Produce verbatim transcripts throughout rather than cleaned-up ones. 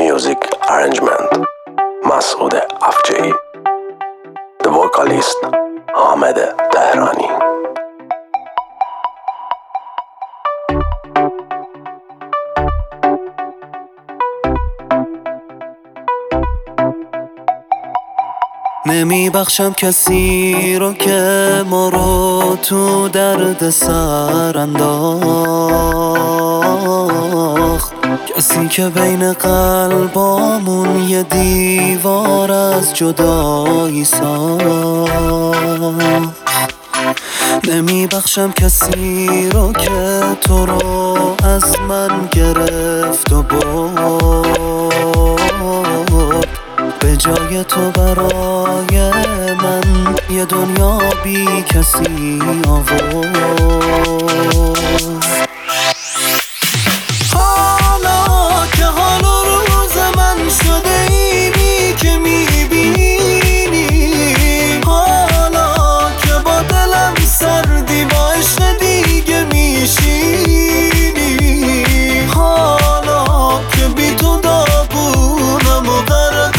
Music arrangement مسعود افجعی. The vocalist حامد تهرانی. نمی بخشم کسی رو که ما رو تو درد سر انداخت، کسی که بین قلبامون یه دیوار از جدایی ساخت. نمی بخشم کسی رو که تو رو از من گرفت و برد، به جای تو برای من یه دنیا بی کسی آورد. حالا که حال و روز من شده اینی که میبینی، حالا که با دلم سردی با عشق دیگه میشینی، حالا که بی تو داغونم و غرق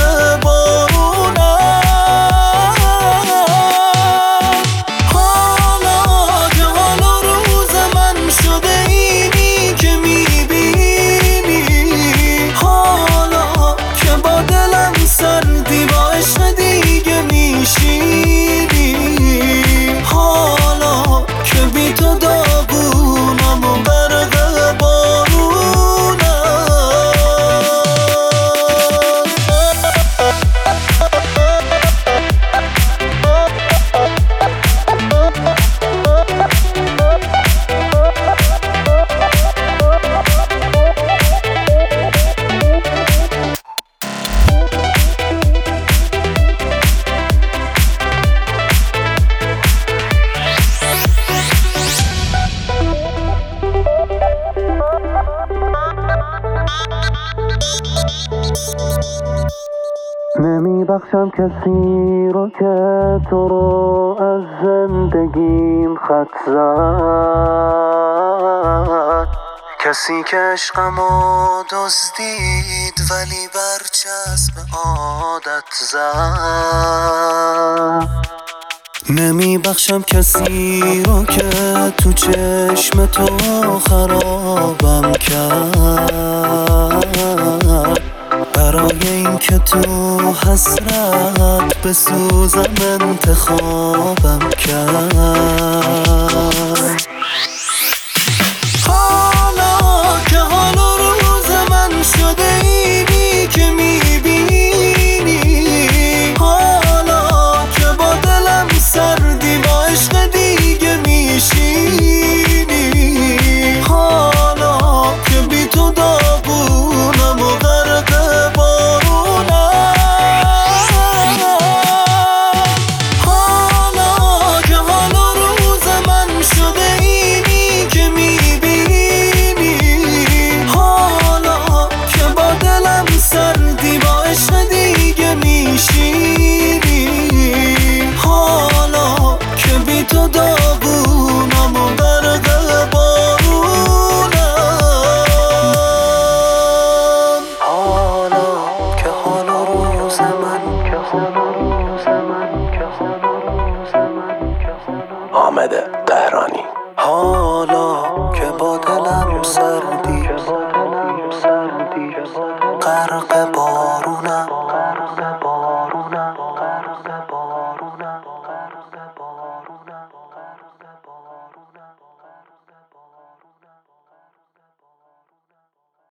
نمی بخشم کسی رو که تو رو از زندگیم خط زد، کسی که عشقمو دزدید ولی برچسب عادت زد. نمی بخشم کسی رو که تو چشم تو خرابم کرد، برای این که تو حسرت بسوزم انتخابم کرد. حالا که حال و روز من شده اینی که میبینی، حالا که با دلم سردی با عشق دیگه میشینی، حالا که بی تو داغونم و غرق حامد تهرانی. حالا که با دلم سردی غرق